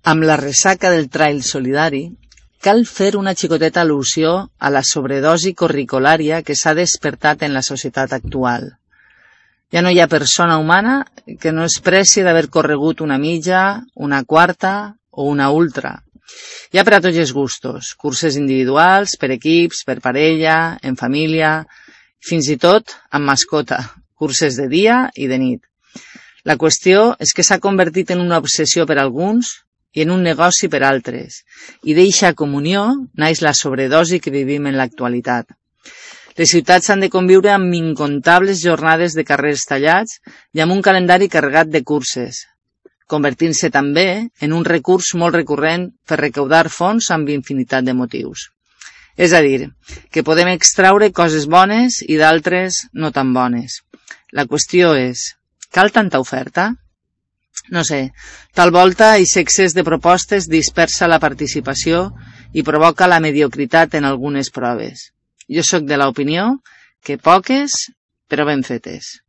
Amb la ressaca del trail solidari, cal fer una xicoteta al·lusió a la sobredosi curriculària que s'ha despertat en la societat actual. Ja no hi ha persona humana que no es preci d'haver corregut una mitja, una quarta o una ultra. Hi ha per a tots els gustos, curses individuals, per equips, per parella, en família, fins i tot amb mascota, curses de dia i de nit. La qüestió és que s'ha convertit en una obsessió per alguns i en un negoci per altres, i d'eixa comunió naix la sobredosi que vivim en l'actualitat. Les ciutats han de conviure amb incontables jornades de carrers tallats i amb un calendari carregat de curses, convertint-se també en un recurs molt recurrent per recaudar fons amb infinitat de motius. És a dir, que podem extraure coses bones i d'altres no tan bones. La qüestió és, cal tanta oferta? No sé, tal volta aquest excés de propostes dispersa la participació i provoca la mediocritat en algunes proves. Jo sóc de l'opinió que poques, però ben fetes.